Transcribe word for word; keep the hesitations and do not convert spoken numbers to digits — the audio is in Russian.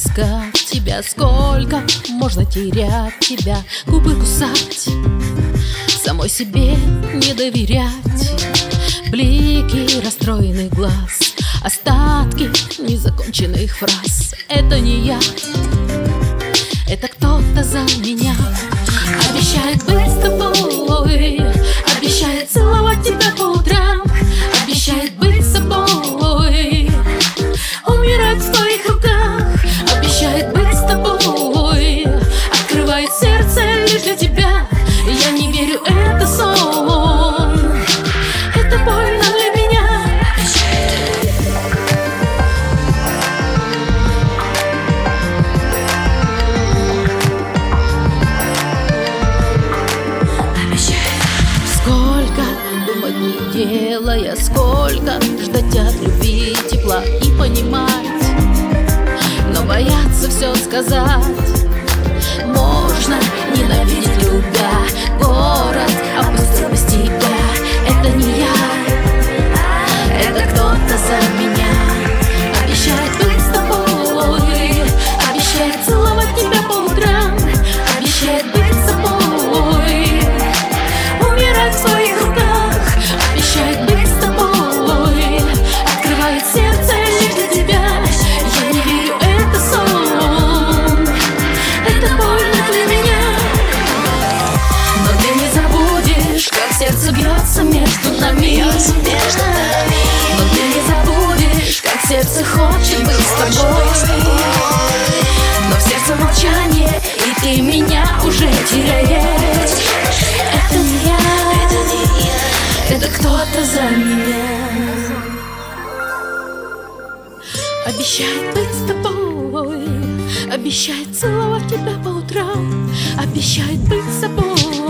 искать тебя, сколько можно терять тебя, губы кусать, самой себе не доверять, блики расстроенных глаз, остатки незаконченных фраз. Это не я, это кто-то за меня. Обещает быть с тобой, обещает целовать тебя по утрам, обещает быть с собой, умирать в твоих руках. Обещает быть с тобой, открывает сердце лишь для тебя. Я не верю, это сон, это больно для меня. Сколько думать не делая, сколько ждать от любви тепла и понимать, но бояться все сказать. Можно ненавидеть, любя город, опустил без тебя. Это не я, это кто-то за меня. Обещает быть с тобой, обещает целовать тебя по утрам, обещает быть с собой, умирать в своих руках. Обещает быть с тобой, открывает сердце лишь для тебя. Я не верю, это сон, это больно для меня. Но ты не забудешь, как сердце бьется между нами. Но ты не забудешь, как сердце хочет быть с тобой. Но в сердце молчание, и ты меня уже теряешь. Это не я, это кто-то за меня. Обещает быть с тобой, обещает целовать тебя по утрам, обещает быть с собой,